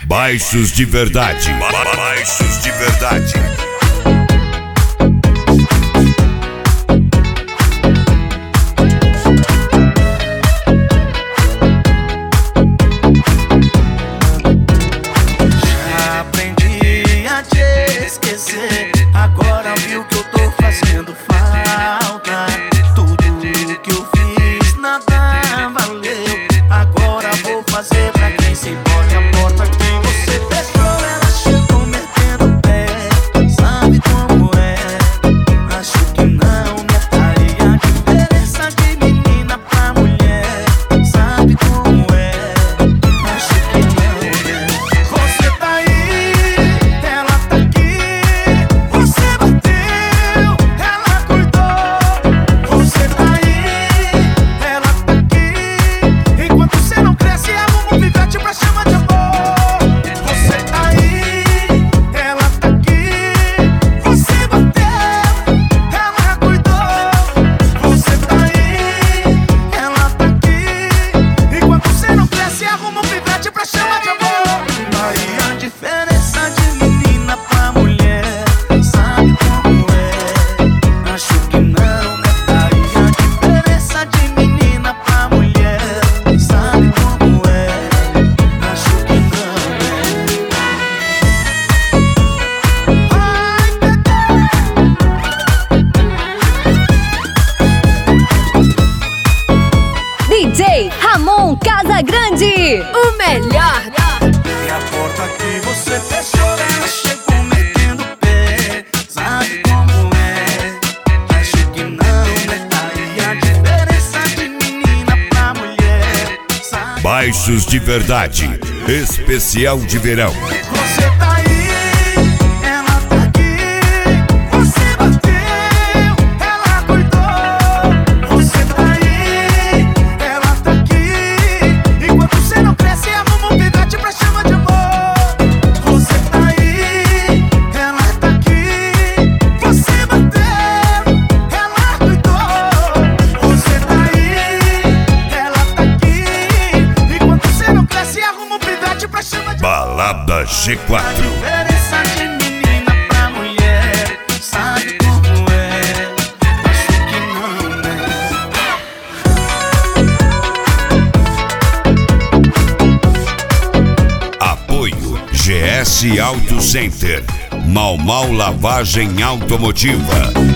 Baixos de verdade. Baixos de verdade. Já aprendi a te esquecer. Agora viu que eu tô fazendo falta. Tudo que eu fiz nada valeu. Agora vou fazer pra quem se importa. A porta que você fechou, ela chegou metendo o pé. Sabe como é? Acho que não, né? Aí a diferença de menina pra mulher. Sabe como é? Acho que não, né? Você tá aí, ela tá aqui. Você bateu, ela cuidou. Você tá aí, ela tá aqui. Enquanto você não cresce, arruma um pivete pra chamar de amor. Você tá aí, ela tá aqui. Você bateu, ela cuidou. Você tá aí, ela tá aqui. Enquanto você não cresce, arruma um pivete pra chamar de amor. Aí a diferença de menina pra mulher. Sabe como é? Acho que não, né? Aí a diferença de menina pra mulher. Sabe como é? Acho que não, né? DJ Ramon Casagrande, o melhor. E a porta que você fechou, ela chegou metendo o pé. Sabe como é? Acho que não, né? Aí a diferença de menina pra mulher. Sabe? Baixos de verdade. Especial de verão. Você tá aí, ela tá aqui. Você bateu, ela cuidou. Você tá aí, ela tá aqui. Enquanto você não cresce, arruma um pivete pra chamar de amor. Você tá aí, ela tá aqui. Você bateu, ela cuidou. Você tá aí, ela tá aqui. Enquanto você não cresce, arruma um pivete pra chamar de amor. Balada G4. A diferença de menina pra mulher. Sabe como é? Acho que não, né? Apoio GS Auto Center. Mau Mau Lavagem Automotiva.